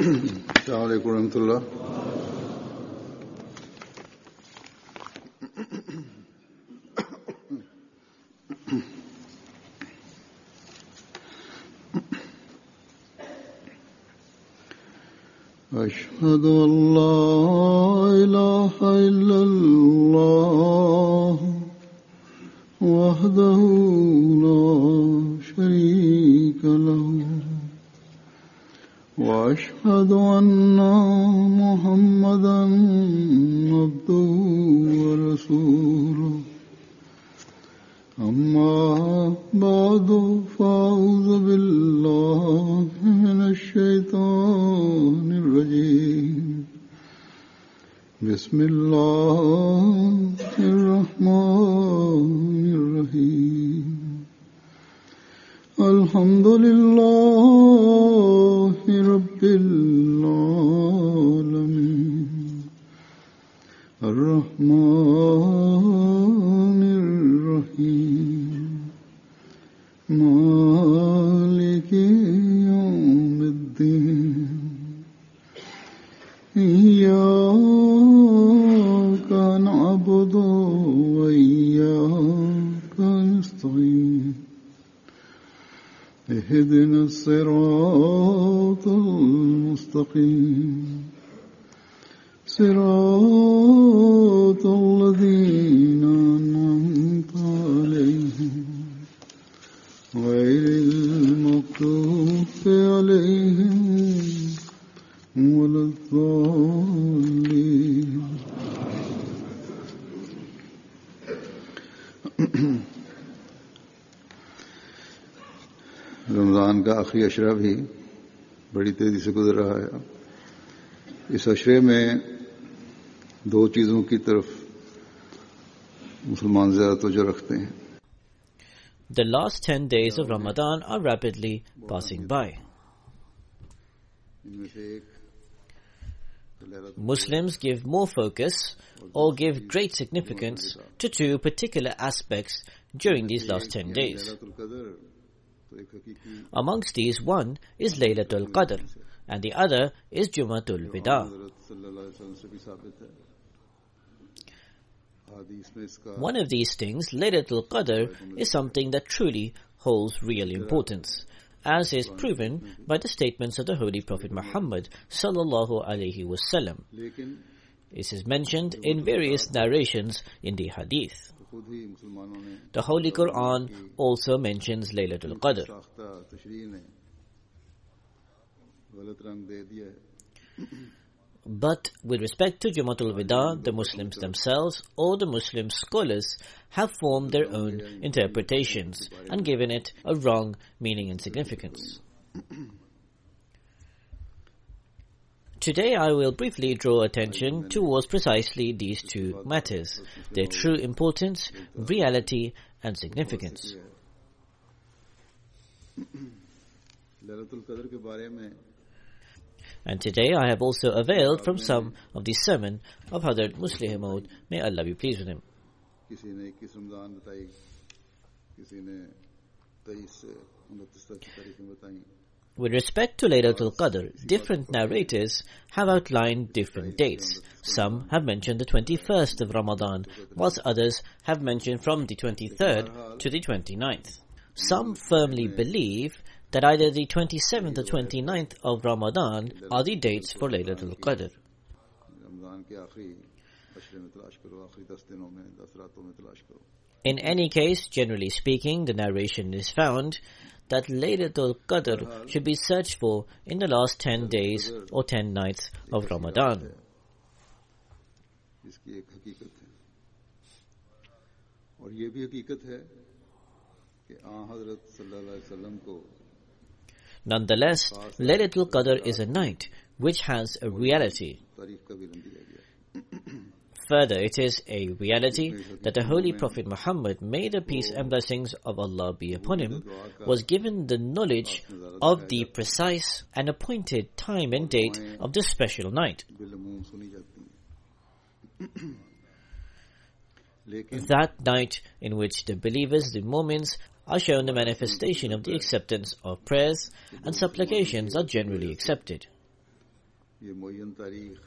السلام عليكم ورحمة الله. أشهد أن لا إله إلا الله وحده لا شريك له وأشهد أن محمدا عبده ورسوله أما بعد فأعوذ بالله من الشيطان الرجيم بسم الله الرحمن الرحيم الحمد لله رب العالمين الرحمن الرحيم مالك يوم الدين إياك نعبد وإياك نستعين اهدنا الصراط المستقيم صراط الذين أنعمت عليهم غير المغضوب عليهم ولا الضالين. रमज़ान का आखिरी अशरा भी बड़ी तेजी से गुजर रहा है. इस अशरे में दो चीज़ों की तरफ मुसलमान ज़्यादा तवज्जो रखते हैं. The last 10 days of Ramadan are rapidly passing by. Muslims give more focus or give great significance to two particular aspects during these last 10 days. Amongst these, one is Laylatul Qadr and the other is Jumatul Wida. One of these things, Laylatul Qadr, is something that truly holds real importance, as is proven by the statements of the Holy Prophet Muhammad sallallahu alaihi wasallam. This is mentioned in various narrations in the Hadith. The Holy Quran also mentions Laylatul Qadr. But with respect to Jumatul Wida, the Muslims themselves or the Muslim scholars have formed their own interpretations and given it a wrong meaning and significance. Today I will briefly draw attention towards precisely these two matters, their true importance, reality and significance. And today I have also availed from some of the sermon of Hazrat Muslih Maud, may Allah be pleased with him. With respect to Laylatul Qadr, different narrators have outlined different dates. Some have mentioned the 21st of Ramadan, whilst others have mentioned from the 23rd to the 29th. Some firmly believe that either the 27th or 29th of Ramadan are the dates for Laylatul Qadr. In any case, generally speaking, the narration is found that Laylatul Qadr should be searched for in the last 10 days or 10 nights of Ramadan. Nonetheless, Laylatul Qadr is a night which has a reality. Further, it is a reality that the Holy Prophet Muhammad, may the peace and blessings of Allah be upon him, was given the knowledge of the precise and appointed time and date of this special night. That night in which the believers, the Mu'mins, are shown the manifestation of the acceptance of prayers and supplications are generally accepted. ये मुअय्यन तारीख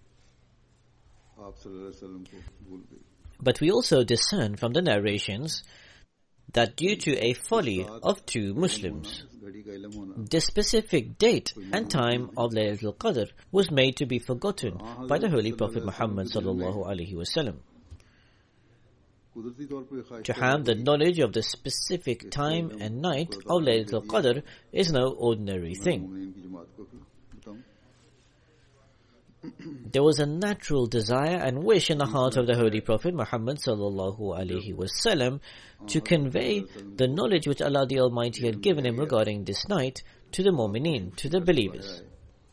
आप सल्लल्लाहु अलैहि वसल्लम को भूल गई. But we also discern from the narrations that due to a folly of two Muslims, घड़ी का इल्म होना the specific date and time of Laylatul Qadr was made to be forgotten by the Holy Prophet Muhammad sallallahu alaihi wasallam. कुदरती तौर पे ख्वाहिश To have the knowledge of the specific time and night of Laylatul Qadr is no ordinary thing. मुमिनीन की जमात को बताऊं. There was a natural desire and wish in the heart of the Holy Prophet Muhammad sallallahu alaihi wasallam to convey the knowledge which Allah the Almighty had given him regarding this night to the mu'mineen, to the believers.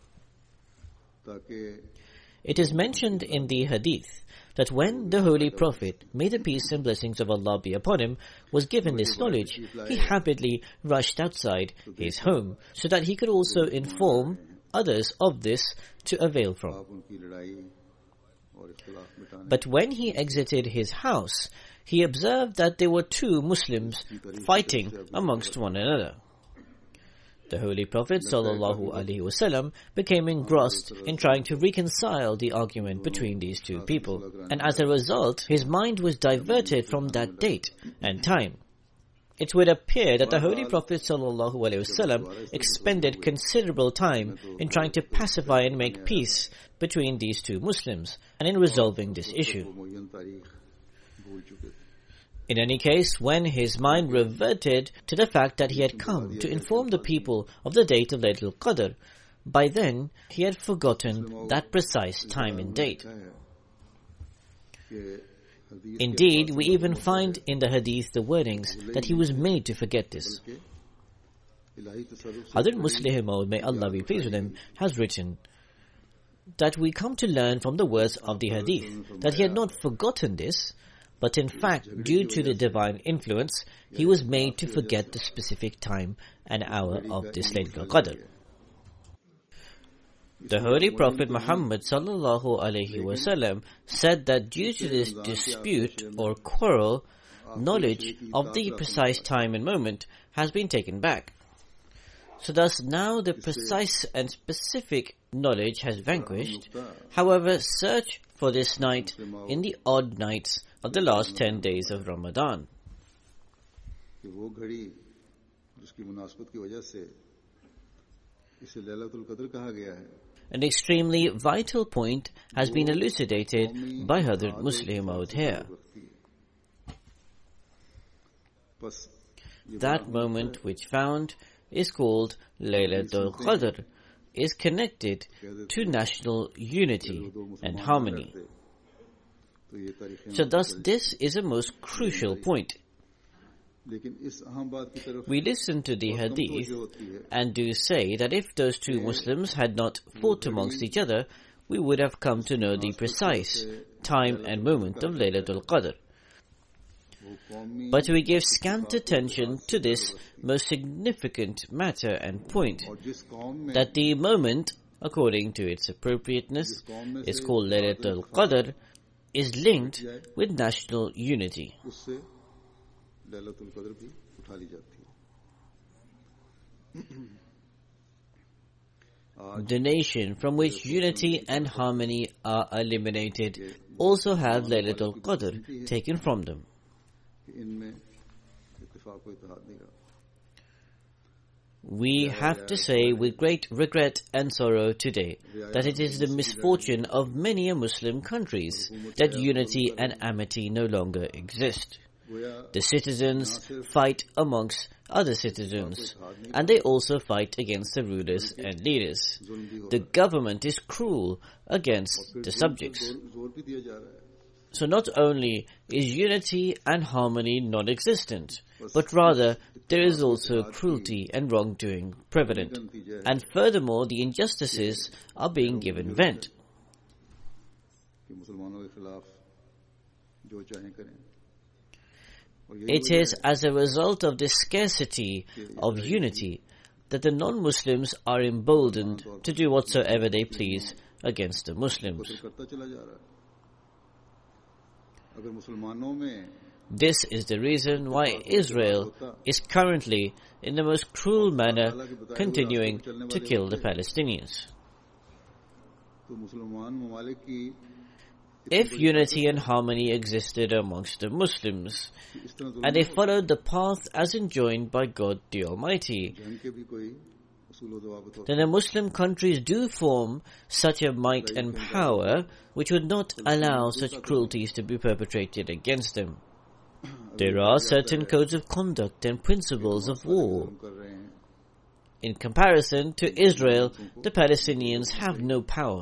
ताकि It is mentioned in the hadith that when the Holy Prophet, may the peace and blessings of Allah be upon him, was given this knowledge, he rapidly rushed outside his home so that he could also inform others of this to avail from. आप उनकी लड़ाई और इख्तिलाफ मिटाने But when he exited his house, he observed that there were two Muslims fighting amongst one another. The Holy Prophet sallallahu alaihi wasallam became engrossed in trying to reconcile the argument between these two people, and as a result, his mind was diverted from that date and time. It would appear that the Holy Prophet sallallahu alaihi wasallam expended considerable time in trying to pacify and make peace between these two Muslims and in resolving this issue. मुअय्यन तारीख भूल चुके थे. In any case, when his mind reverted to the fact that he had come to inform the people of the date of Laylatul Qadr, by then he had forgotten that precise time and date. कि हदीस Indeed, we even find in the hadith the wordings that he was made to forget this. के इलाही तसर्रुफ से Hazrat Muslih Maud, may Allah be pleased with him, has written that we come to learn from the words of the hadith that he had not forgotten this, but in fact, due to the divine influence, he was made to forget the specific time and hour of this Laylatul Qadr. The Holy Prophet Muhammad sallallahu alaihi wasallam said that due to this dispute or quarrel, knowledge of the precise time and moment has been taken back. So thus now the precise and specific knowledge has vanquished. However, search for this night in the odd nights of the last 10 days of Ramadan. कि वो घड़ी जिसकी मुनासबत की वजह से इसे लैलतुल कद्र कहा गया है. An extremely vital point has been elucidated by Hazrat Muslih Maud here. बस That moment which found is called Laylatul Qadr is connected to national unity and harmony. तो ये तारीखें So thus this is a most crucial point. लेकिन इस अहम बात की तरफ We listen to the बहुत कम hadith तवज्जो होती है and do say that if those two Muslims had not fought amongst each other, we would have come to know the precise time and moment of Laylatul Qadr. वो कौमी But we give scant attention to this most significant matter and point, और जिस कौम में that the moment, according to its appropriateness, is called Laylatul Qadr, is linked with national unity. उससे लैलतुल कद्र भी उठा ली जाती है. The nation from which unity and harmony are eliminated also have Laylatul Qadr taken from them. कि इनमें इत्तेफाक व इत्तेहाद नहीं रहा. We have to say with great regret and sorrow today that it is the misfortune of many Muslim countries that unity and amity no longer exist. गोया The citizens fight amongst other citizens, and they also fight against the rulers and leaders. जुल्म भी हो The government is cruel against the subjects. जोर भी दिया जा रहा है. So not only is unity and harmony non-existent, but rather there is also cruelty and wrongdoing prevalent. And furthermore, the injustices are being given vent. कि मुसलमानों के खिलाफ जो चाहें करें. और यही It वजह is as a result of this scarcity of unity that the non-Muslims are emboldened to do whatsoever they please against the Muslims. है करता चला जा रहा है. अगर मुसलमानों में This is the reason why Israel is currently, in the most cruel manner, continuing to kill the Palestinians. तो मुसलमान ममालिक की If unity and harmony existed amongst the Muslims, and they followed the path as enjoined by God the Almighty, जंग के भी कोई उसूल व ज़वाबित होते then the Muslim countries do form such a might and power which would not allow such cruelties to be perpetrated against them. There are certain codes of conduct and principles of war. कर रहे हैं In comparison to Israel, the Palestinians have no power.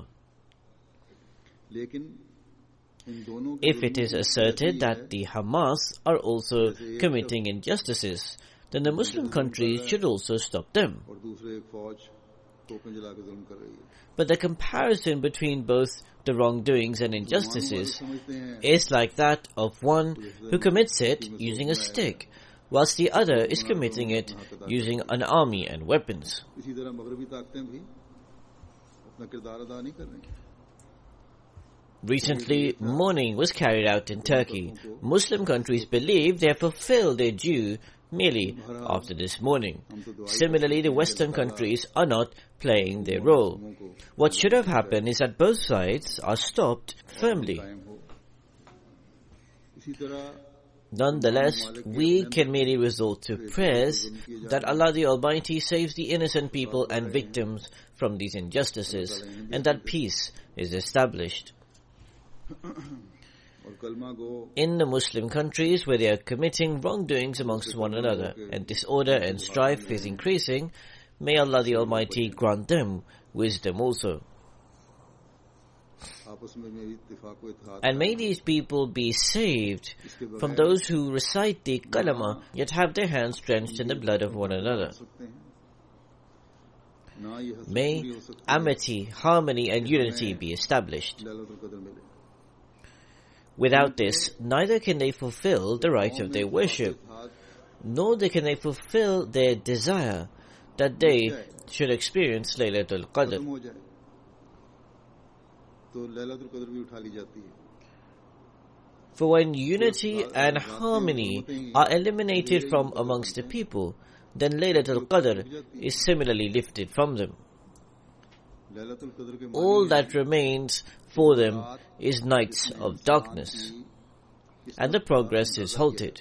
लेकिन इन दोनों के If it is asserted that the Hamas are also committing injustices, then the Muslim countries should also stop them. और दूसरे एक फौज तोपें जला के जुल्म कर रही है But the comparison between both the wrongdoings and injustices समझते हैं is like that of one who commits it using a stick, whilst the other is committing it using an army and weapons. इसी तरह मगरबी ताकतें भी अपना किरदार अदा नहीं कर रही Recently, mourning was carried out in Turkey. Muslim countries believe they have fulfilled their due merely after this mourning. Similarly, the Western countries are not playing their role. What should have happened is that both sides are stopped firmly. कायम हो इसी तरह Nonetheless, we can merely resort to prayers that Allah the Almighty saves the innocent people and victims from these injustices, and that peace is established. और कलमा गो In the Muslim countries where they are committing wrongdoings amongst one another and disorder and strife is increasing, may Allah the Almighty grant them wisdom also. आपस में भी इत्तिफाक व इत्तेहाद And may these people be saved from those who recite the kalama yet have their hands drenched in the blood of one another. सकते हैं ना ये हसरत May पूरी हो सकती amity, harmony and unity be established. Lailatul कद्र मिले Without this, neither can they fulfill the right of their worship, Ittehad nor can they fulfill their desire that they should experience Laylatul Qadr. खत्म हो जाए तो लैलतुल कद्र भी उठा ली जाती है For when unity and harmony are eliminated from amongst the people, then Laylatul Qadr is similarly lifted from them. Lailatul कद्र के All that remains for them is nights of darkness, and the progress is halted.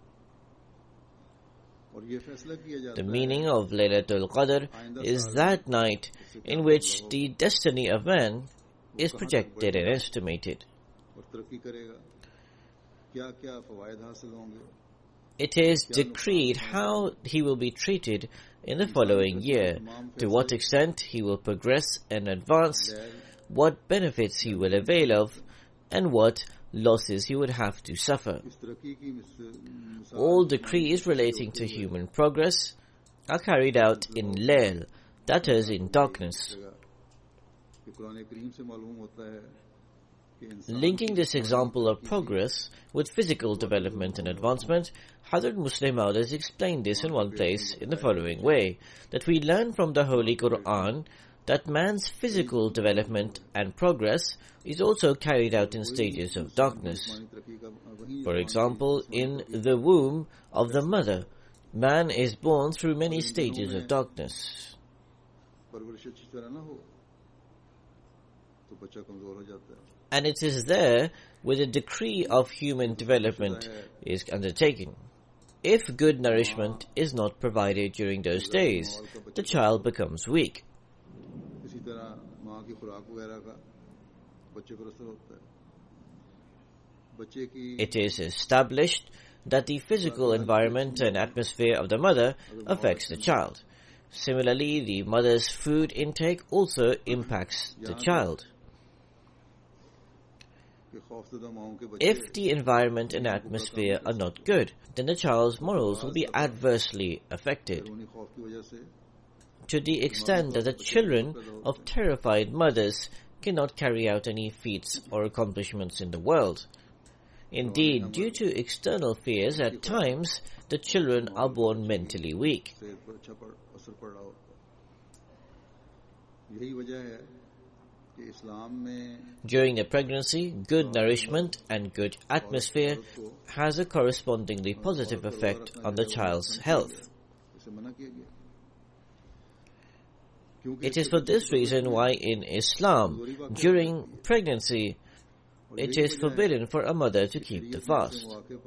और ये फैसला किया जाता The meaning of Laylatul Qadr is that night in which the destiny of man is projected and estimated. और तरक्की करेगा क्या क्या फवायद हासिल होंगे It is decreed how he will be treated in the following year, to what extent he will progress and advance, what benefits he will avail of, and what losses he would have to suffer. इस तरक्की की मिसाल All decrees relating to human progress are carried out in Layl, that is, in darkness. कि कुरान करीम से मालूम होता है कि इंसान Linking this example of progress with physical development and advancement, Hazrat Muslim Maud explained this in one place in the following way, that we learn from the Holy Quran that man's physical development and progress is also carried out in stages of darkness. तरक्की का वही For example, in the womb of the mother, man is born through many stages of darkness. परवरिश अच्छी तरह ना हो तो बच्चा कमजोर हो जाता है And it is there where the decree of human development is undertaken. If good nourishment is not provided during those days, the child becomes weak. इसी तरह माँ की खुराक वगैरह का बच्चे पर असर होता है बच्चे की It is established that the physical environment and atmosphere of the mother affects the child. Similarly, the mother's food intake also impacts the child. कि खौफजदा माओं के बच्चे If the environment and atmosphere are not good, then the child's morals will be adversely affected, उन्हीं खौफ की वजह से to the extent that the children of terrified mothers cannot carry out any feats or accomplishments in the world. Indeed, due to external fears, at times the children are born mentally weak. सेहत पर अच्छा असर पड़ रहा होता है यही वजह है कि इस्लाम में During the pregnancy, good nourishment and good atmosphere has a correspondingly positive effect on the child's health. इसे मना किया गया It is for this reason why in Islam, during pregnancy, it is forbidden for a mother to keep the fast.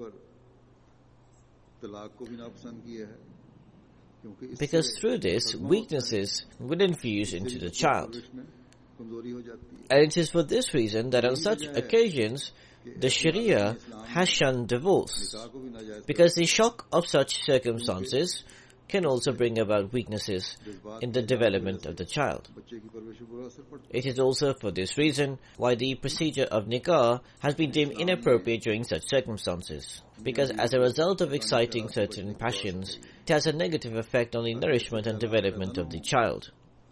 Because through this, weaknesses will infuse into the child. And it is for this reason that on such occasions, the Sharia has shunned divorce, because the shock of such circumstances can also bring about weaknesses in the development of the child. It is also for this reason why the procedure of nikah has been deemed inappropriate during such circumstances, because as a result of exciting certain passions, it has a negative effect on the nourishment and development of the child.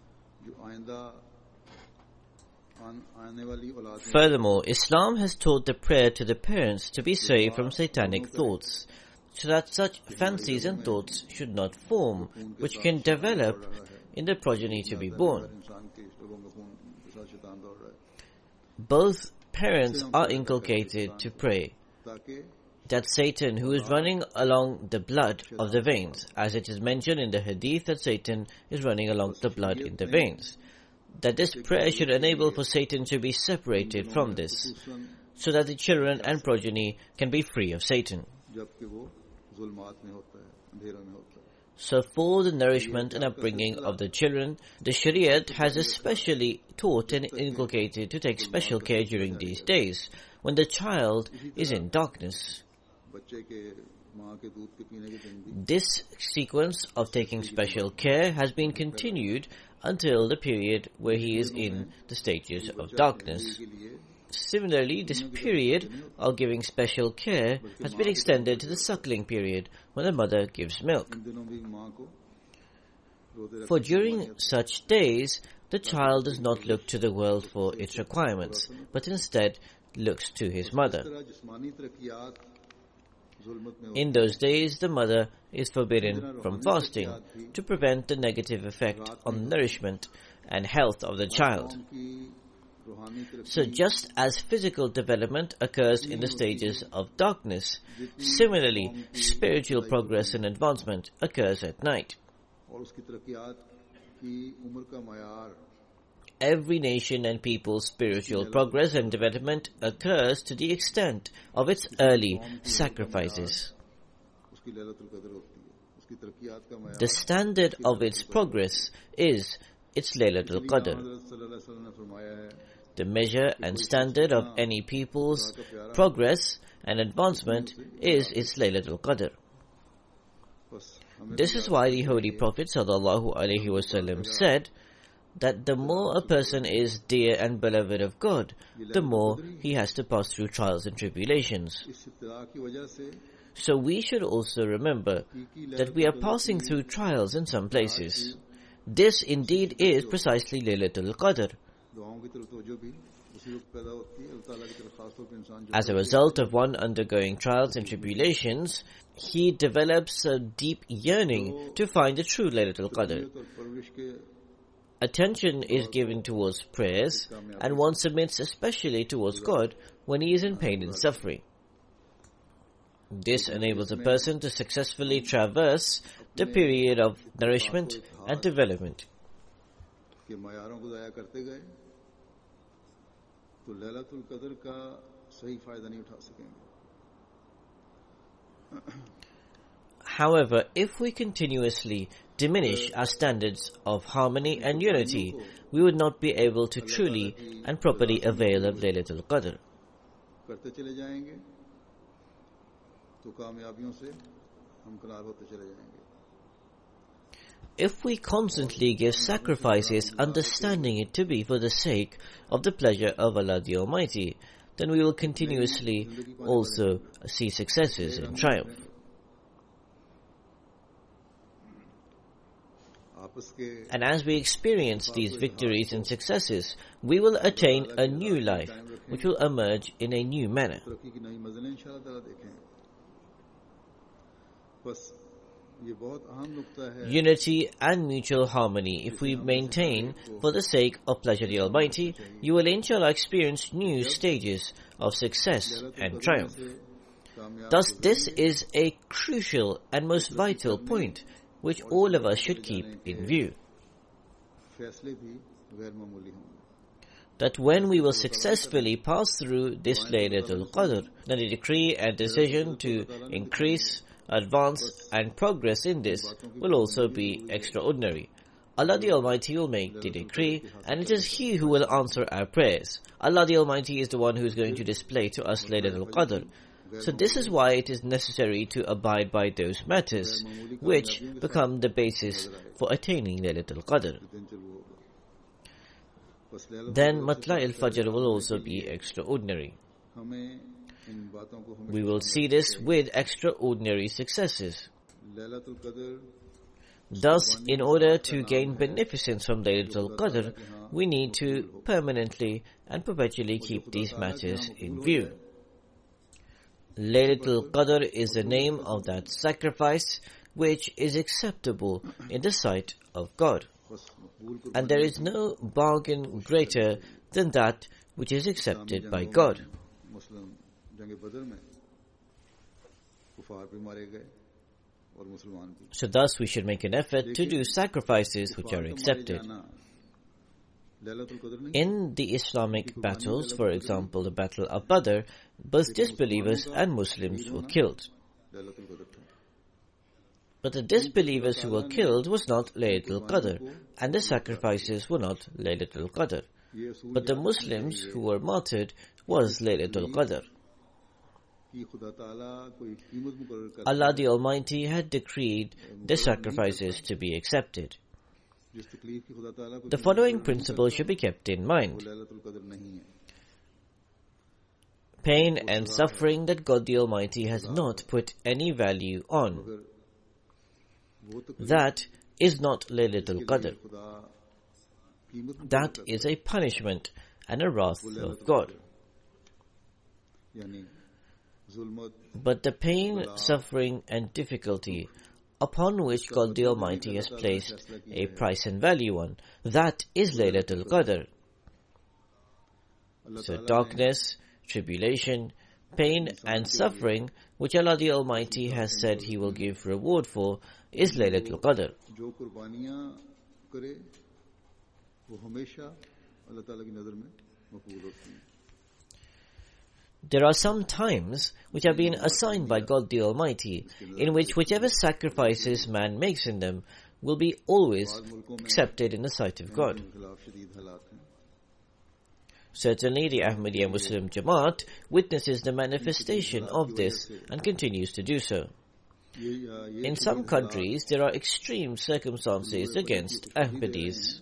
Furthermore, Islam has taught the prayer to the parents to be saved from satanic thoughts, so that such fancies and thoughts should not form, which can develop in the progeny to be born. Both parents are inculcated to pray that Satan, who is running along the blood of the veins, as it is mentioned in the hadith that Satan is running along the blood in the veins, that this prayer should enable for Satan to be separated from this, so that the children and progeny can be free of Satan. So for the nourishment and upbringing of the children, the Shariat has especially taught and inculcated to take special care during these days, when the child is in darkness. This sequence of taking special care has been continued until the period where he is in the stages of darkness. Similarly, this period of giving special care has been extended to the suckling period, when the mother gives milk. For during such days, the child does not look to the world for its requirements, but instead looks to his mother. In those days, the mother is forbidden from fasting to prevent the negative effect on nourishment and health of the child. So just as physical development occurs in the stages of darkness, similarly, spiritual progress and advancement occurs at night. Every nation and people's spiritual progress and development occurs to the extent of its early sacrifices. The standard of its progress is its Laylatul Qadr. The measure and standard of any people's progress and advancement is its Laylatul Qadr. This is why the Holy Prophet ﷺ said that the more a person is dear and beloved of God, the more he has to pass through trials and tribulations. So we should also remember that we are passing through trials in some places. This indeed is precisely Laylatul Qadr. As a result of one undergoing trials and tribulations, he develops a deep yearning to find the true Laylatul Qadr. Attention is given towards prayers, and one submits especially towards God when he is in pain and suffering. This enables a person to successfully traverse the period of nourishment and development. However, if we continuously diminish our standards of harmony and unity, we would not be able to truly and properly avail of Laylatul Qadr. If we constantly give sacrifices, understanding it to be for the sake of the pleasure of Allah the Almighty, then we will continuously also see successes and triumph. And as we experience these victories and successes, we will attain a new life, which will emerge in a new manner. Unity and mutual harmony, if we maintain for the sake of pleasure of the Almighty, you will inshallah experience new stages of success and triumph. Thus, this is a crucial and most vital point which all of us should keep in view. that when we will successfully pass through this Laylatul Qadr, then the decree and decision to increase, advance and progress in this will also be extraordinary. Allah the Almighty will make the decree, and it is He who will answer our prayers. Allah the Almighty is the one who is going to display to us Laylatul Qadr. So this is why it is necessary to abide by those matters which become the basis for attaining Laylatul Qadr. Then Matla al-Fajr will also be extraordinary. We will see this with extraordinary successes. Thus, in order to gain beneficence from Laylatul Qadr, we need to permanently and perpetually keep these matters in view. Laylatul Qadr is the name of that sacrifice which is acceptable in the sight of God. And there is no bargain greater than that which is accepted by God. So thus we should make an effort to do sacrifices which are accepted. In the Islamic battles, for example the Battle of Badr, both disbelievers and Muslims were killed. But the disbelievers who were killed was not Laylatul Qadr, and the sacrifices were not Laylatul Qadr. But the Muslims who were martyred was Laylatul Qadr. Allah the Almighty had decreed the sacrifices to be accepted. The following principle should be kept in mind. Pain and suffering that God the Almighty has not put any value on, that is not Laylatul Qadr. That is a punishment and a wrath of God. But the pain, suffering and difficulty upon which God the Almighty has placed a price and value on, that is Laylatul Qadr. So darkness, tribulation, pain and suffering, which Allah the Almighty has said He will give reward for, is Laylatul Qadr. There are some times which have been assigned by God the Almighty, in which whichever sacrifices man makes in them will be always accepted in the sight of God. Certainly the Ahmadiyya Muslim Jamaat witnesses the manifestation of this and continues to do so. In some countries there are extreme circumstances against Ahmadis.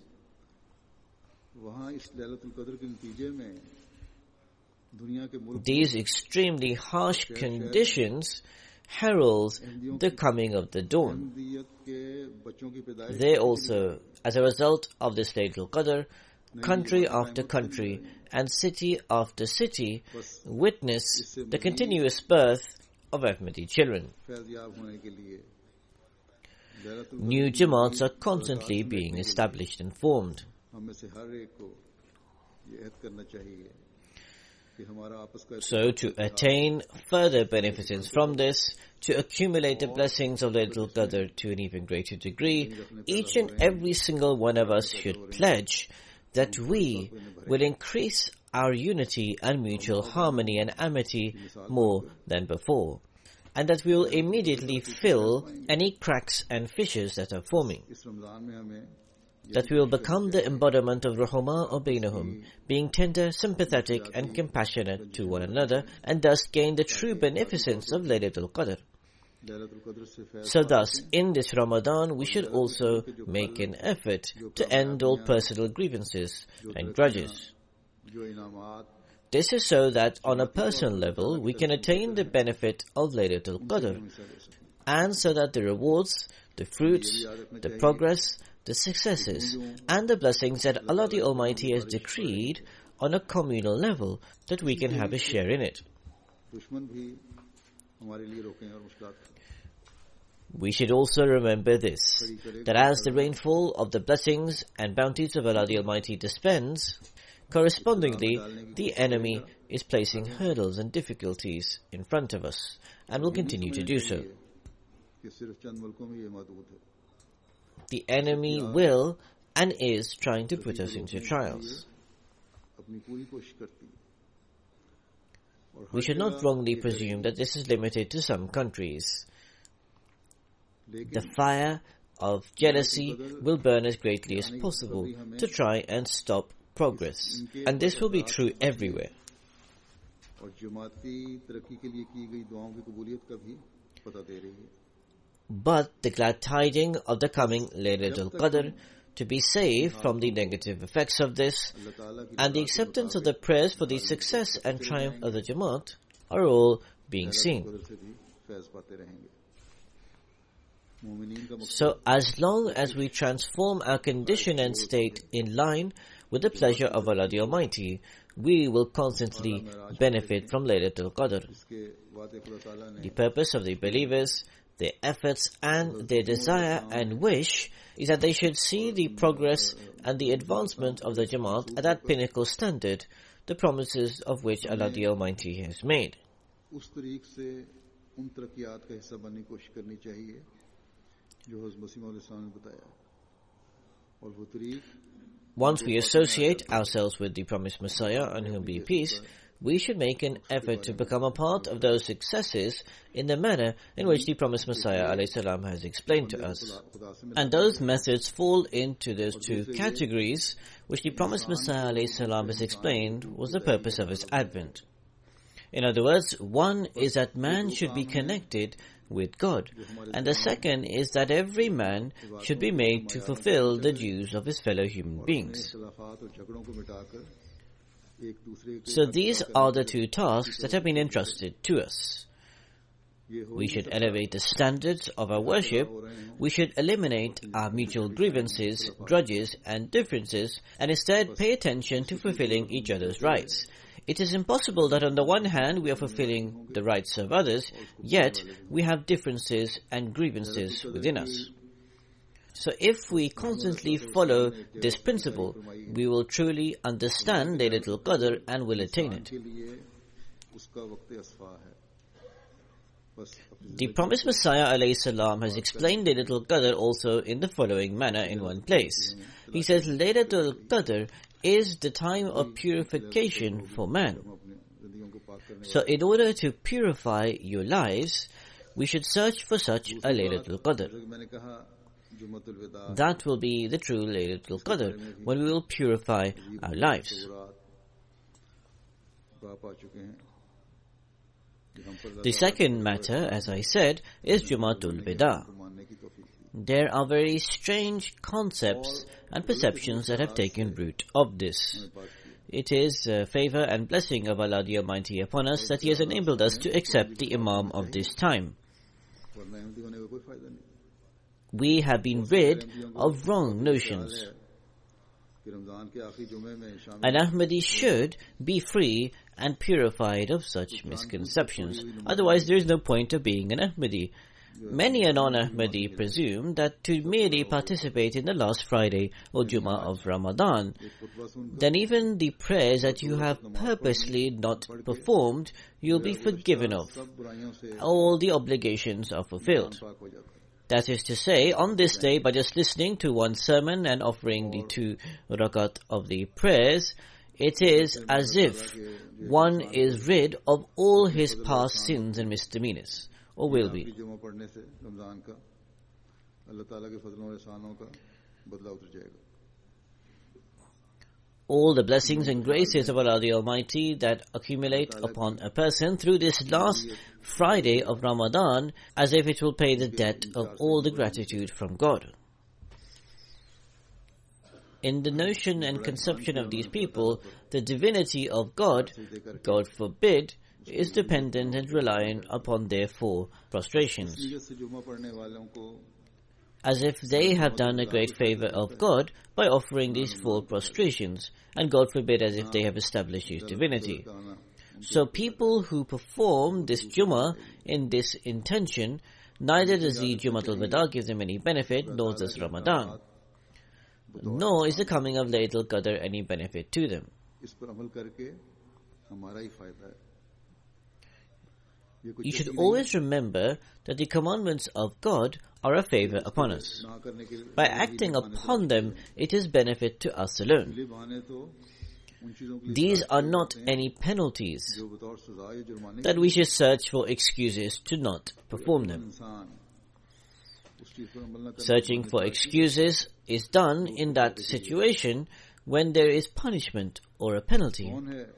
These extremely harsh conditions herald the coming of the dawn. They also, as a result of this Laylatul Qadr, country after country and city after city witness the continuous birth of Ahmadi children. New Jamaats are constantly being established and formed. So to attain further beneficence from this, to accumulate the blessings of Laylatul Qadr to an even greater degree, each and every single one of us should pledge that we will increase our unity and mutual harmony and amity more than before, and that we will immediately fill any cracks and fissures that are forming. That we will become the embodiment of Rahma Bainahum, being tender, sympathetic and compassionate to one another, and thus gain the true beneficence of Laylatul Qadr. So thus, in this Ramadan, we should also make an effort to end all personal grievances and grudges. This is so that on a personal level, we can attain the benefit of Laylatul Qadr, and so that the rewards, the fruits, the progress, the successes and the blessings that Allah the Almighty has decreed on a communal level, that we can have a share in it. We should also remember this, that as the rainfall of the blessings and bounties of Allah the Almighty dispense, correspondingly the enemy is placing hurdles and difficulties in front of us, and will continue to do so. The enemy will and is trying to put us into trials. We should not wrongly presume that this is limited to some countries. The fire of jealousy will burn as greatly as possible to try and stop progress, and this will be true everywhere. But the glad tidings of the coming Laylatul Qadr, to be saved from the negative effects of this, and the acceptance of the prayers for the success and triumph of the Jamaat are all being seen. So as long as we transform our condition and state in line with the pleasure of Allah the Almighty, we will constantly benefit from Laylatul Qadr. The purpose of the believers, their efforts and their desire and wish is that they should see the progress and the advancement of the Jamaat at that pinnacle standard, the promises of which Allah the Almighty has made. Once we associate ourselves with the promised Messiah, on whom be peace, we should make an effort to become a part of those successes in the manner in which the promised Messiah ﷺ has explained to us. And those methods fall into those two categories which the promised Messiah ﷺ has explained was the purpose of his advent. In other words, one is that man should be connected with God, and the second is that every man should be made to fulfill the dues of his fellow human beings. So these are the two tasks that have been entrusted to us. We should elevate the standards of our worship, we should eliminate our mutual grievances, grudges and differences, and instead pay attention to fulfilling each other's rights. It is impossible that on the one hand we are fulfilling the rights of others, yet we have differences and grievances within us. So if we constantly follow this principle, we will truly understand Laylatul Qadr and will attain it. The promised Messiah ﷺ has explained Laylatul Qadr also in the following manner in one place. He says, Laylatul Qadr is the time of purification for man. So in order to purify your lives, we should search for such a Laylatul Qadr. That will be the true Laylatul Qadr, when we will purify our lives. The second matter, as I said, is Jumatul Wida. There are very strange concepts and perceptions that have taken root of this. It is favor and blessing of Allah the Almighty upon us that He has enabled us to accept the Imam of this time. We have been rid of wrong notions. An Ahmadi should be free and purified of such misconceptions. Otherwise, there is no point of being an Ahmadi. Many a non-Ahmadi presume that to merely participate in the last Friday or Jummah of Ramadan, then even the prayers that you have purposely not performed, you'll be forgiven of. All the obligations are fulfilled. That is to say, on this day, by just listening to one sermon and offering the 2 rakat of the prayers, it is as if one is rid of all his past sins and misdemeanors, or will be. All the blessings and graces of Allah the Almighty that accumulate upon a person through this last Friday of Ramadan, as if it will pay the debt of all the gratitude from God. In the notion and conception of these people, the divinity of God, God forbid, is dependent and reliant upon their 4 prostrations. As if they have done a great favor of God by offering these 4 prostrations, and God forbid as if they have established His divinity. So people who perform this Jummah in this intention, neither does the Jummatul Wida give them any benefit, nor does Ramadan. Nor is the coming of Laylatul Qadr any benefit to them. You should always remember that the commandments of God are a favor upon us. By acting upon them, it is benefit to us alone. These are not any penalties that we should search for excuses to not perform them. Searching for excuses is done in that situation when there is punishment or a penalty.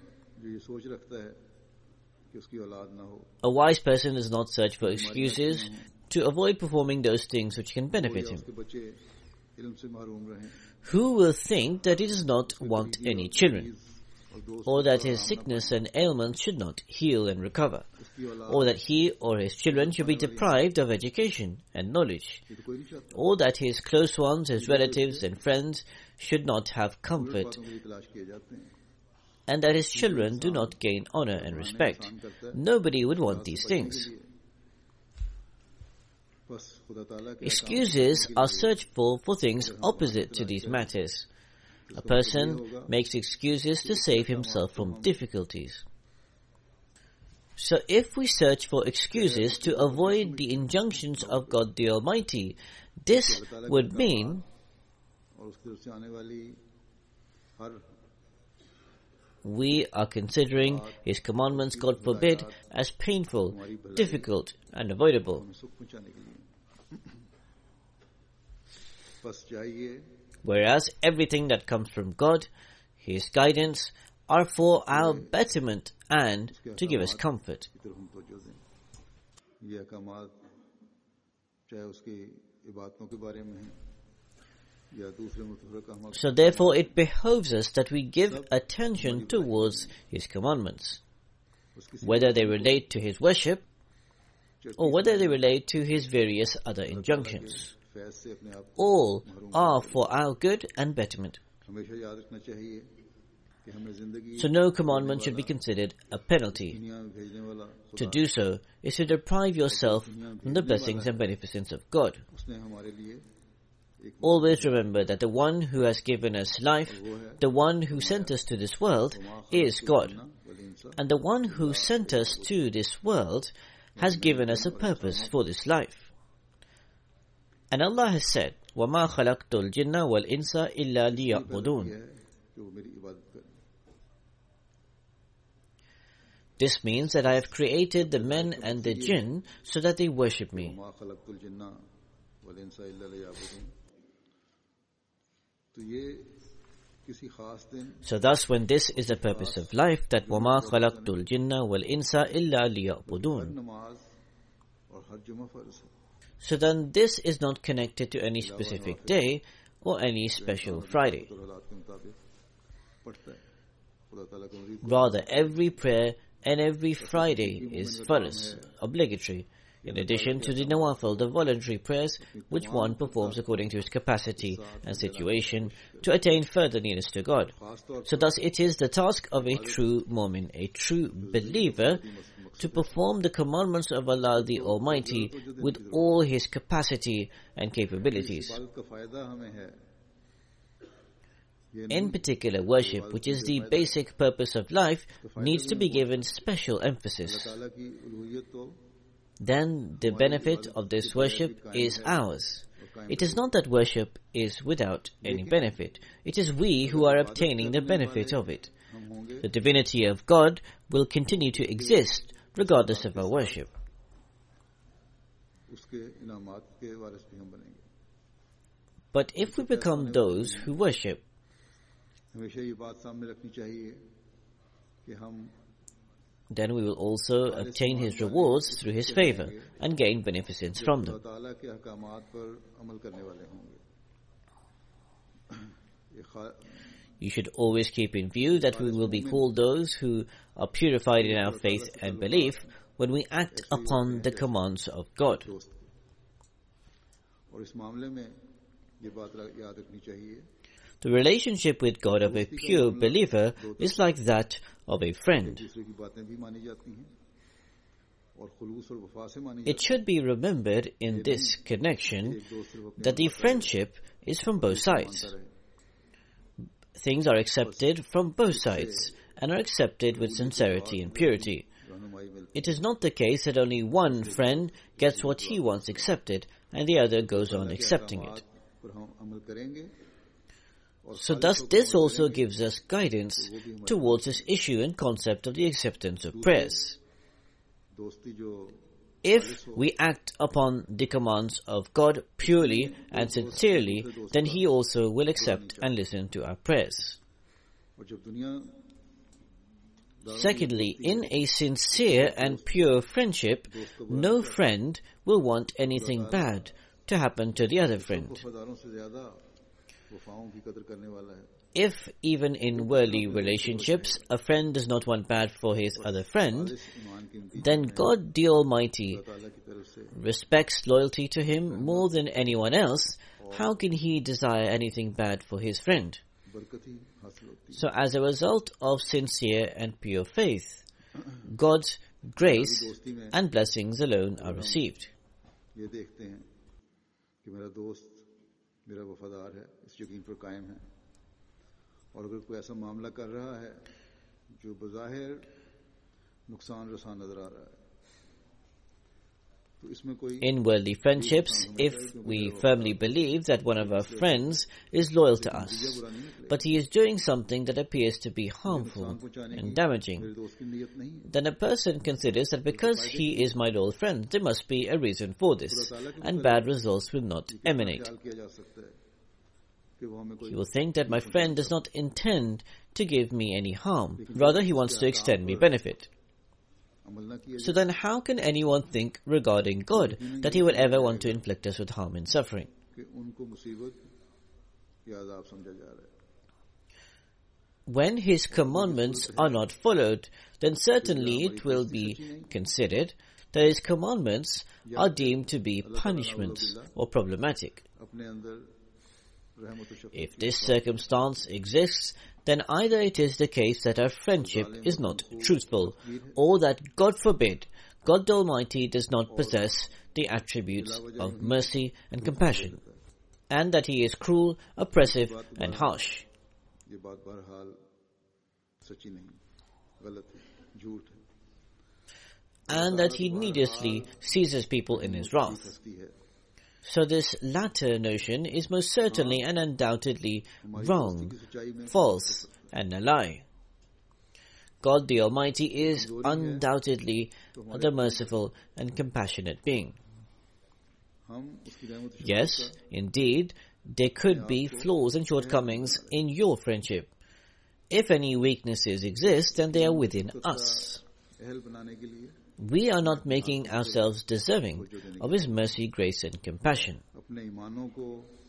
A wise person does not search for excuses to avoid performing those things which can benefit him. Who will think that he does not want any children, or that his sickness and ailments should not heal and recover, or that he or his children should be deprived of education and knowledge, or that his close ones, his relatives and friends should not have comfort, and that his children do not gain honor and respect? Nobody would want these things. Excuses are searched for things opposite to these matters. A person makes excuses to save himself from difficulties. So if we search for excuses to avoid the injunctions of God the Almighty, this would mean we are considering His commandments, God forbid, as painful, difficult, and avoidable. Whereas everything that comes from God, His guidance, are for our betterment and to give us comfort. So therefore it behoves us that we give attention towards His commandments, whether they relate to His worship or whether they relate to His various other injunctions. All are for our good and betterment. So no commandment should be considered a penalty. To do so is to deprive yourself from the blessings and beneficence of God. Always remember that the one who has given us life, the one who sent us to this world, is God. And the one who sent us to this world has given us a purpose for this life. And Allah has said, وَمَا خَلَقْتُ الْجِنَّ وَالْإِنسَ إِلَّا لِيَعْبُدُونَ. This means that I have created the men and the jinn so that they worship me. So thus when this is the purpose of life, that وَمَا خَلَقْتُ الْجِنَّ وَالْإِنسَ إِلَّا لِيَعْبُدُونَ, so then this is not connected to any specific day or any special Friday. Rather, every prayer and every Friday is farz, obligatory, in addition to the nawafil, the voluntary prayers, which one performs according to his capacity and situation to attain further nearness to God. So thus it is the task of a true mu'min, a true believer, to perform the commandments of Allah the Almighty with all his capacity and capabilities. In particular, worship, which is the basic purpose of life, needs to be given special emphasis. Then the benefit of this worship is ours. It is not that worship is without any benefit. It is we who are obtaining the benefit of it. The divinity of God will continue to exist regardless of our worship. But if we become those who worship, then we will also obtain His rewards through His favor and gain beneficence from them. You should always keep in view that we will be called those who are purified in our faith and belief when we act upon the commands of God. The relationship with God of a pure believer is like that of a friend. It should be remembered in this connection that the friendship is from both sides. Things are accepted from both sides and are accepted with sincerity and purity. It is not the case that only one friend gets what he wants accepted and the other goes on accepting it. पर हम अमल करेंगे और So thus this also gives us guidance towards this issue and concept of the acceptance of prayers. दोस्ती जो If we act upon the commands of God purely and sincerely, then He also will accept and listen to our prayers. और जब दुनिया Secondly, in a sincere and pure friendship, no friend will want anything bad to happen to the other friend. वफादारों से ज्यादा वफाओं की कदर करने वाला है If even in worldly relationships a friend does not want bad for his other friend, ईमान कीमती then God the Almighty ताला की तरफ से respects loyalty to him more than anyone else. How can he desire anything bad for his friend? बरकत ही हासिल होती So as a result of sincere and pure faith, God's grace and blessings alone are received. है ये देखते हैं कि मेरा दोस्त मेरा वफादार है इस यकीन पर कायम है और अगर कोई ऐसा मामला कर रहा है जो बज़ाहिर नुकसान रसा नजर आ रहा है तो इसमें कोई In worldly friendships, if we firmly believe that one of our friends is loyal to us, but he is doing something that appears to be harmful and damaging, मेरे दोस्त की नीयत नहीं है then a person considers that because he is my loyal friend, there must be a reason for this, and bad results will not emanate. ख्याल किया जा सकता है कि वो हमें कोई He will think that my friend does not intend to give me any harm. Rather, he wants to extend me benefit. अमल ना किया So then how can anyone think regarding God that he would ever want to inflict us with harm and suffering? कि उनको मुसीबत या अज़ाब समझा जा रहा है When his commandments are not followed, then certainly it will be considered that his commandments are deemed to be punishments or problematic. अपने अंदर रहमत व शफ़क़त If this circumstance exists, then either it is the case that our friendship is not truthful, or that, God forbid, God the Almighty does not possess the attributes of mercy and compassion, and that He is cruel, oppressive, and harsh. ये बात बहरहाल सच्ची नहीं गलत है झूठ है And that He needlessly seizes people in His wrath. हस्ती है So this latter notion is most certainly and undoubtedly wrong, false, and a lie. God the Almighty is undoubtedly the merciful and compassionate being. हम उसकी रहमत व Yes, indeed, there could be flaws and shortcomings in your friendship. If any weaknesses exist, then they are within us. अहल बनाने के लिए We are not making ourselves deserving of His mercy, grace, and compassion. अपने ईमानों को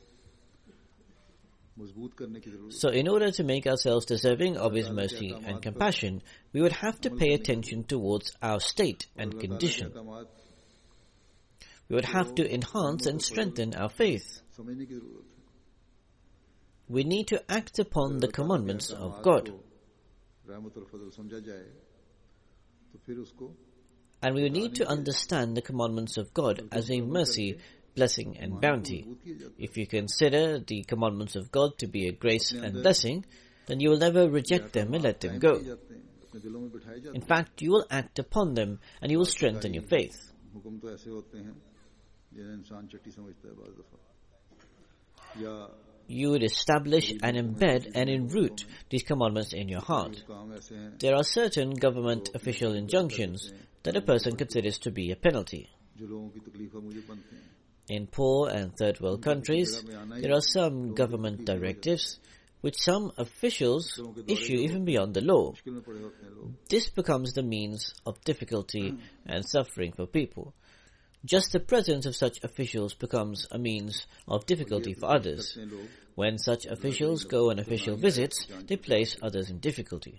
मजबूत करने की जरूरत So in order to make ourselves deserving of His mercy and compassion, we would have to pay attention towards our state and condition. अहकामात We would have to enhance and strengthen our faith. समझने की जरूरत है We need to act upon the commandments of God. रहमत और फजल समझा जाए तो फिर उसको And we need to understand the commandments of God as a mercy, blessing, and bounty. If you consider the commandments of God to be a grace and blessing, then you will never reject them and let them go. जाते हैं अपने दिलों में बिठाए जाते In fact, you will act upon them and you will strengthen your faith. हैं हुक्म तो ऐसे होते हैं जिन्हें इंसान चट्टी समझता है बाज़ दफा या You would establish and embed and enroot these commandments in your heart. काम ऐसे हैं There are certain government official injunctions that a person considers to be a penalty. जो लोगों की तकलीफ मुझे बनते हैं In poor and third world countries, there are some government directives which some officials issue even beyond the law. मुश्किल में पड़े होते हैं लोग This becomes the means of difficulty and suffering for people. Just the presence of such officials becomes a means of difficulty for others. करते हैं लोग When such officials go on official visits, they place others in difficulty.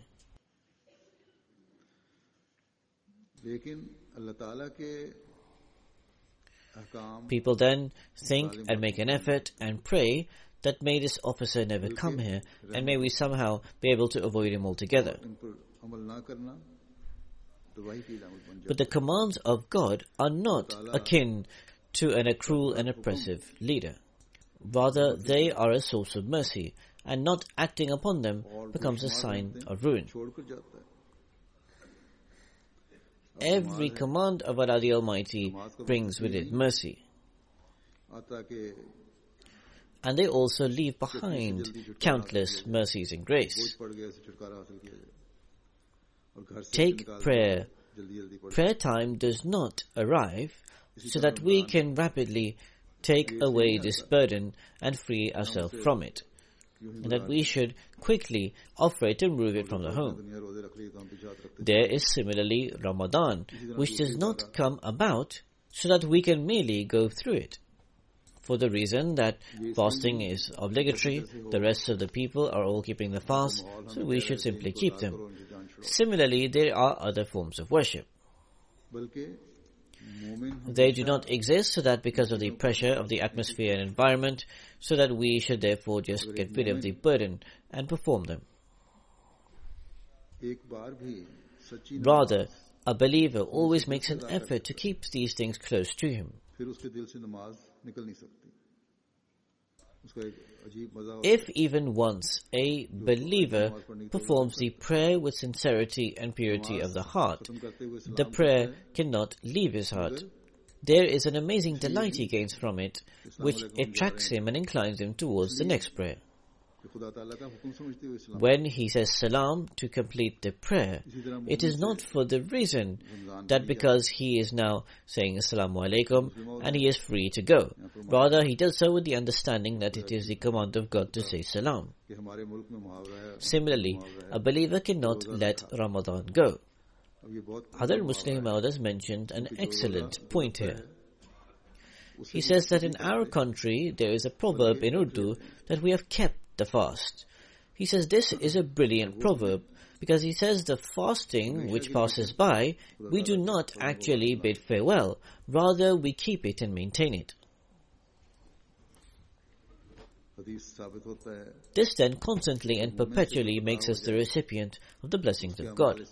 लेकिन अल्लाह ताला के अहकाम People then think and make an effort and pray that may this officer never come here and may we somehow be able to avoid him altogether. इन पर अमल ना करना तबाही की इलामत बन जाए But the commands of God are not akin to a cruel and oppressive leader. Rather, they are a source of mercy, and not acting upon them becomes a sign of ruin. छोड़कर जाता है Every command of Allah the Almighty brings with it mercy. And they also leave behind countless mercies and grace. Take prayer. Prayer time does not arrive so that we can rapidly take away this burden and free ourselves from it, and that we should quickly offer it and remove it from the home. There is similarly Ramadan, which does not come about so that we can merely go through it. For the reason that fasting is obligatory, the rest of the people are all keeping the fast, so we should simply keep them. Similarly, there are other forms of worship. They do not exist so that because of the pressure of the atmosphere and environment, so that we should therefore just get rid of the burden and perform them. Rather, a believer always makes an effort to keep these things close to him. If even once a believer performs the prayer with sincerity and purity of the heart, the prayer cannot leave his heart. There is an amazing delight he gains from it, which attracts him and inclines him towards the next prayer. When he says salam to complete the prayer, it is not for the reason that because he is now saying assalamu alaikum and he is free to go. Rather, he does so with the understanding that it is the command of God to say salam. Similarly, a believer cannot let Ramadan go. Other Muslim elders mentioned an excellent point here. He says that in our country there is a proverb in Urdu that we have kept the fast. He says this is a brilliant proverb because he says the fasting which passes by, we do not actually bid farewell, rather we keep it and maintain it. This then constantly and perpetually makes us the recipient of the blessings of God.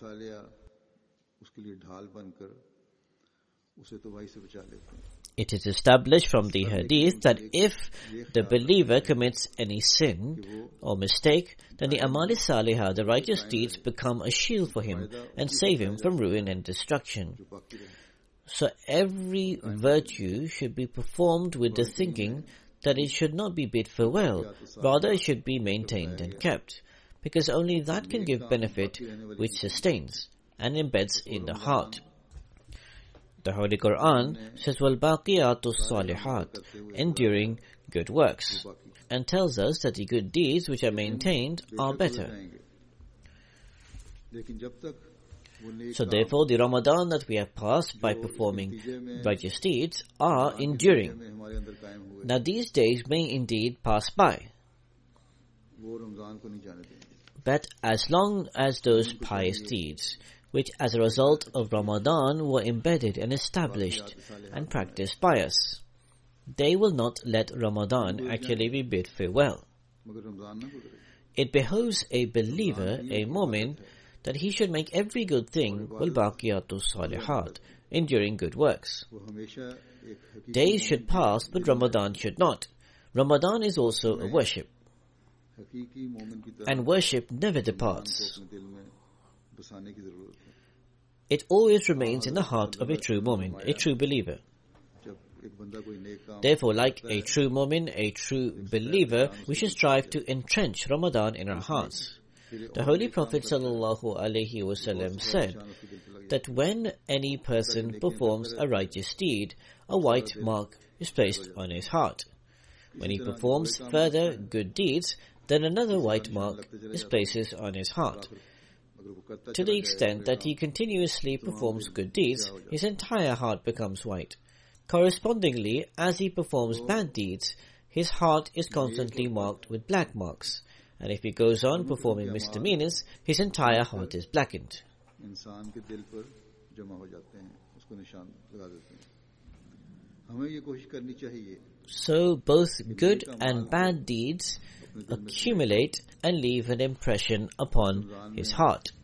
It is established from the hadith that if the believer commits any sin or mistake, then the Amal Salihah, the righteous deeds, become a shield for him and save him from ruin and destruction. So every virtue should be performed with the thinking that it should not be bid farewell, rather it should be maintained and kept, because only that can give benefit which sustains and embeds in the heart. The Holy Quran says, وَالْبَاقِيَاتُ الصَّالِحَاتِ, enduring good works, and tells us that the good deeds which are maintained are better. So therefore, the Ramadan that we have passed by performing righteous deeds are enduring. Now these days may indeed pass by, but as long as those pious deeds which as a result of Ramadan were embedded and established and practiced by us, they will not let Ramadan actually be bid farewell. It behoves a believer, a mu'min, that he should make every good thing wal-baqiyatu salihat, enduring good works. Days should pass, but Ramadan should not. Ramadan is also a worship, and worship never departs. It always remains in the heart of a true mu'min, a true believer. Therefore, like a true mu'min, a true believer, we should strive to entrench Ramadan in our hearts. The Holy Prophet ﷺ said that when any person performs a righteous deed, a white mark is placed on his heart. When he performs further good deeds, then another white mark is placed on his heart. To the extent that he continuously performs good deeds, his entire heart becomes white. Correspondingly, as he performs bad deeds, his heart is constantly marked with black marks, and if he goes on performing misdemeanors, his entire heart is blackened. So both good and bad deeds accumulate and leave an impression upon his heart.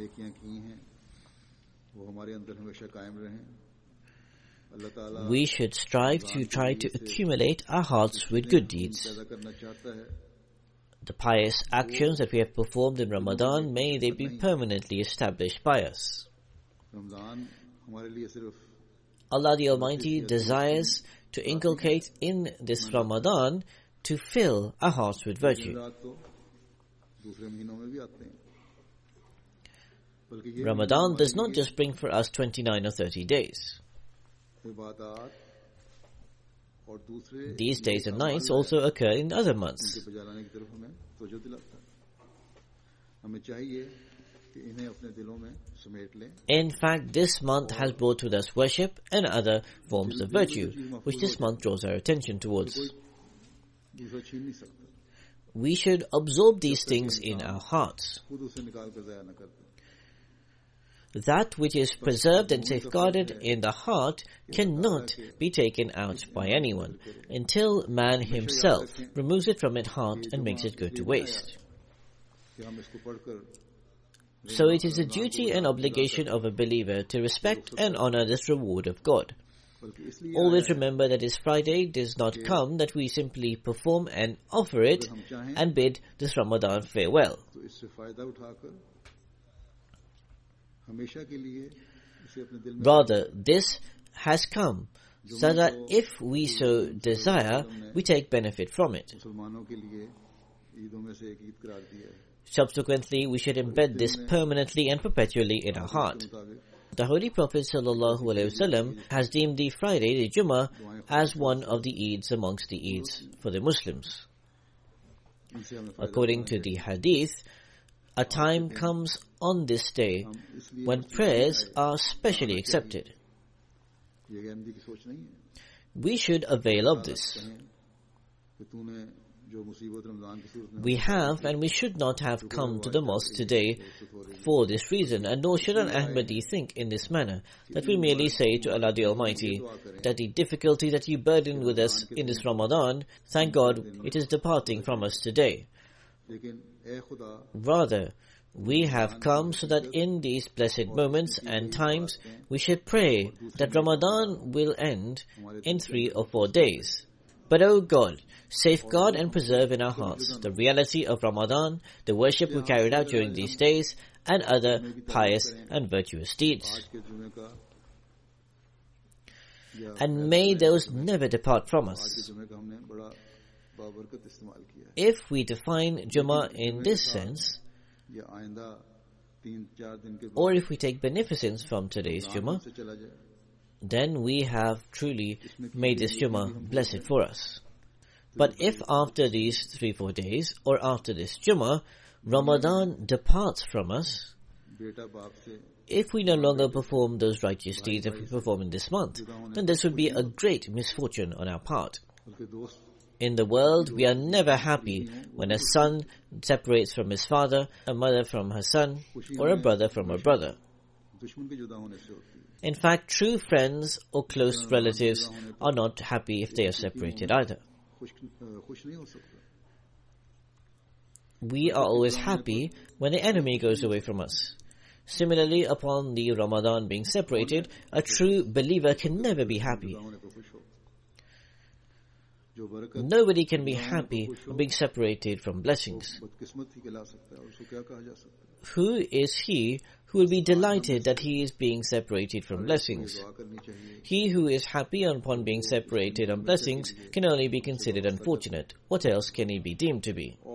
We should strive to try to accumulate our hearts with good deeds. The pious actions that we have performed in Ramadan, may they be permanently established by us. Allah the Almighty desires to inculcate in this Ramadan to fill our hearts with virtue. Ramadan does not just bring for us 29 or 30 days. These days and nights also occur in other months. In fact, this month has brought with us worship and other forms of virtue, which this month draws our attention towards. We should absorb these things in our hearts. That which is preserved and safeguarded in the heart cannot be taken out by anyone until man himself removes it from its heart and makes it go to waste. So it is a duty and obligation of a believer to respect and honor this reward of God. Always remember that this Friday does not come that we simply perform and offer it and bid this Ramadan farewell. Rather, this has come so that if we so desire, we take benefit from it. Subsequently, we should embed this permanently and perpetually in our heart. The Holy Prophet ﷺ has deemed the Friday, the Jummah, as one of the Eids amongst the Eids for the Muslims. According to the Hadith, a time comes on this day when prayers are specially accepted. We should avail of this. We have and we should not have come to the mosque today for this reason, and nor should an Ahmadi think in this manner, that we merely say to Allah the Almighty that the difficulty that you burdened with us in this Ramadan, thank God it is departing from us today. Rather, we have come so that in these blessed moments and times we should pray that Ramadan will end in 3 or 4 days. But O God, safeguard and preserve in our hearts the reality of Ramadan, the worship we carried out during these days, and other pious and virtuous deeds. And may those never depart from us. If we define Jummah in this sense, or if we take beneficence from today's Jummah, then we have truly made this Jummah blessed for us. But if after these 3-4 days, or after this Jummah, Ramadan departs from us, if we no longer perform those righteous deeds that we perform in this month, then this would be a great misfortune on our part. In the world, we are never happy when a son separates from his father, a mother from her son, or a brother from a brother. In fact, true friends or close relatives are not happy if they are separated either. We are always happy when the enemy goes away from us. Similarly, upon the Ramadan being separated, a true believer can never be happy. Nobody can be happy for being separated from blessings. Who is he who will be delighted that he is being separated from blessings? He who is happy upon being separated from blessings can only be considered unfortunate. What else can he be deemed to be?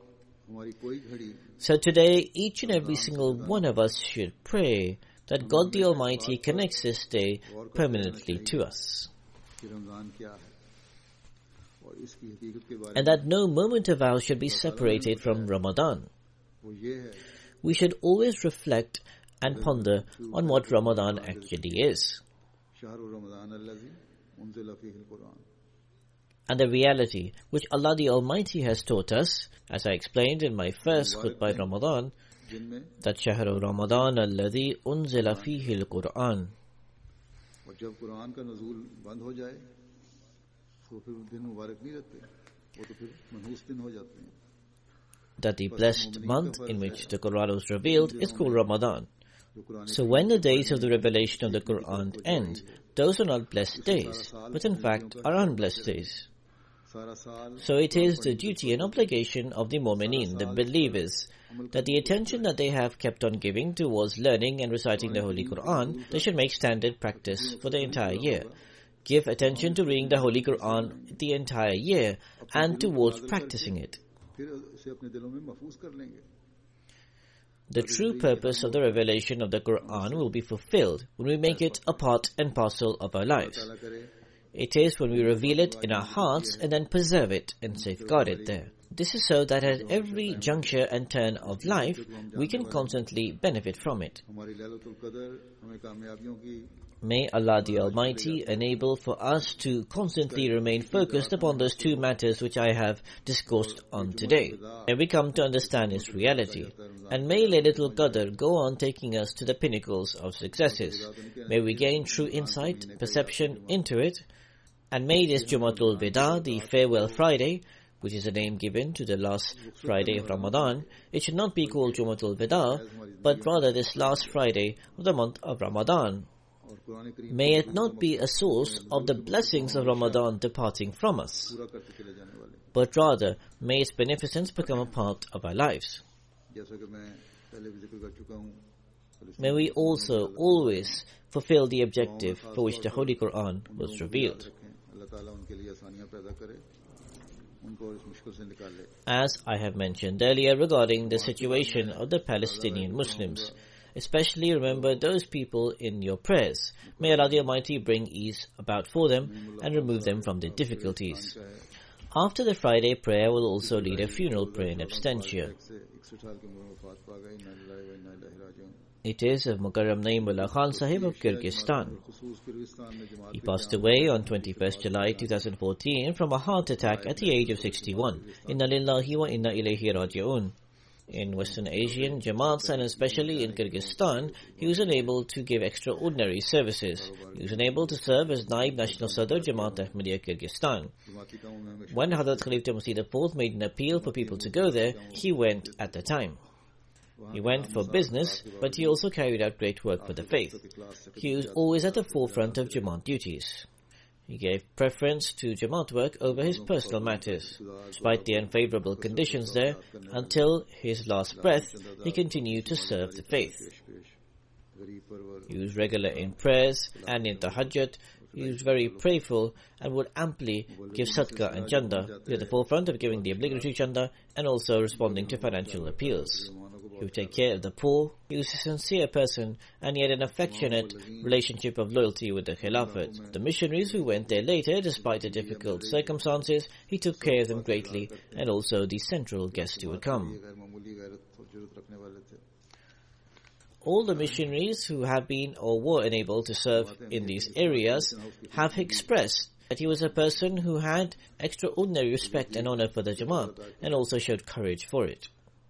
So today, each and every single one of us should pray that God the Almighty connects this day permanently to us, and that no moment of ours should be separated from Ramadan. We should always reflect and ponder on what Ramadan actually is, and the reality which Allah the Almighty has taught us, as I explained in my first khutbah in Ramadan, that Shahru Ramadan alladhi unzila fihi al-Quran. That the blessed month in which the Quran was revealed is called Ramadan. So when the days of the revelation of the Quran end, those are not blessed days, but in fact are unblessed days. So it is the duty and obligation of the Mu'mineen, the believers, that the attention that they have kept on giving towards learning and reciting the Holy Quran, they should make standard practice for the entire year. give attention to reading the Holy Quran the entire year and towards practicing it. The true purpose of the revelation of the Quran will be fulfilled when we make it a part and parcel of our lives. It is when we reveal it in our hearts and then preserve it and safeguard it there. This is so that at every juncture and turn of life, we can constantly benefit from it. May Allah the Almighty enable for us to constantly remain focused upon those two matters which I have discoursed on today. May we come to understand its reality. And may Laylatul Qadr go on taking us to the pinnacles of successes. May we gain true insight, perception into it. And may this Jumatul Wida, the farewell Friday, which is a name given to the last Friday of Ramadan, it should not be called Jumatul Wida, but rather this last Friday of the month of Ramadan. May it not be a source of the blessings of Ramadan departing from us, but rather may its beneficence become a part of our lives. May we also always fulfill the objective for which the Holy Quran was revealed. As I have mentioned earlier regarding the situation of the Palestinian Muslims, especially remember those people in your prayers. May Allah the Almighty bring ease about for them and remove them from their difficulties. After the Friday prayer will also lead a funeral prayer in absentia. It is of Mukarram Naeemullah Khan Sahib of Kyrgyzstan. He passed away on 21st July 2014 from a heart attack at the age of 61. Inna lillahi wa inna ilayhi raji'un. In Western Asian Jamaats and especially in Kyrgyzstan, he was unable to give extraordinary services. He was unable to serve as Naib National Sadr Jamaat Ahmadiyya Kyrgyzstan. When Hazrat Khalifa Masih IV made an appeal for people to go there, he went at the time. He went for business, but he also carried out great work for the faith. He was always at the forefront of Jamaat duties. He gave preference to Jamaat work over his personal matters. Despite the unfavorable conditions there, until his last breath, he continued to serve the faith. He was regular in prayers and in tahajjud. He was very prayerful and would amply give sadaqah and chanda. He was at the forefront of giving the obligatory chanda and also responding to financial appeals. He would take care of the poor. He was a sincere person and he had an affectionate relationship of loyalty with the Khilafat. The missionaries who went there later, despite the difficult circumstances, he took care of them greatly, and also the central guests who would come. All the missionaries who have been or were unable to serve in these areas have expressed that he was a person who had extraordinary respect and honor for the Jamaat and also showed courage for it.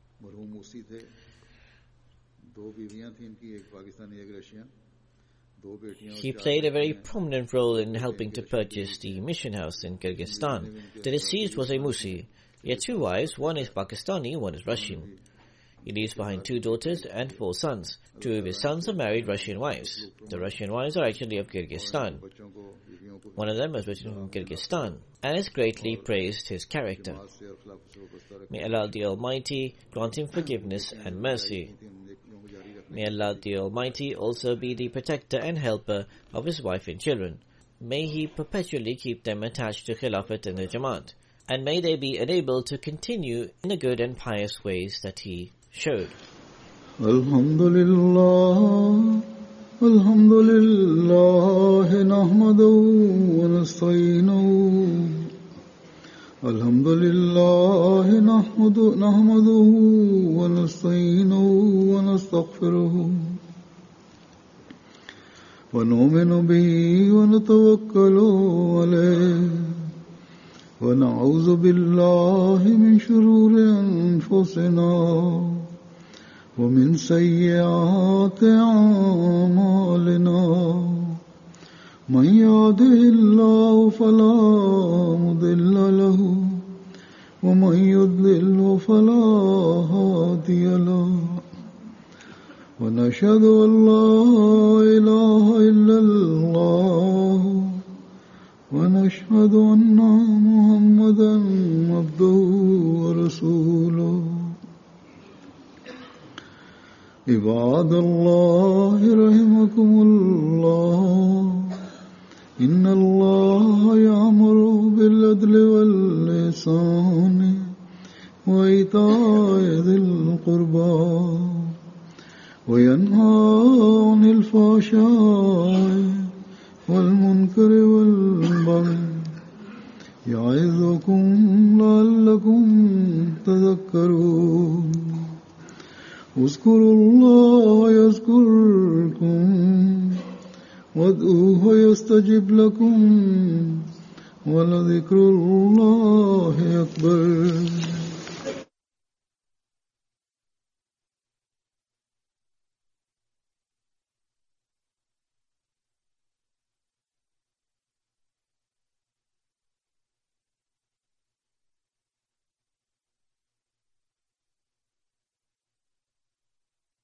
He played a very prominent role in helping to purchase the mission house in Kyrgyzstan. The deceased was a Musi. He had two wives, one is Pakistani, one is Russian. He leaves behind 2 daughters and 4 sons. 2 of his sons are married Russian wives. The Russian wives are actually of Kyrgyzstan. One of them was written from Kyrgyzstan and has greatly praised his character. May Allah the Almighty grant him forgiveness and mercy. May Allah the Almighty also be the protector and helper of his wife and children. May He perpetually keep them attached to Khilafat and the Jamaat, and may they be enabled to continue in the good and pious ways that He showed. Alhamdulillah, Alhamdulillah, nahmaduhu wa nasta'inuhu. Alhamdulillah, nahmaduhu wa nasta'inuhu wa nastaghfiruhu. Wa nu'minu bihi wa natawakkalu alayhi. Wa na'udhu billahi min shururi anfusina. ومن سيئات أعمالنا من يهده الله فلا مضل له ومن يضلل فلا هادي له ونشهد أن لا إله إلا الله ونشهد أن محمدا عبده ورسوله عباد الله رحمكم الله إن الله والإحسان وإيتاء ذي القربى وينهى عن الفحشاء والمنكر والبغي يعظكم لعلكم تذكرون اذكروا الله يذكركم وادعوه يستجب لكم ولذكر الله أكبر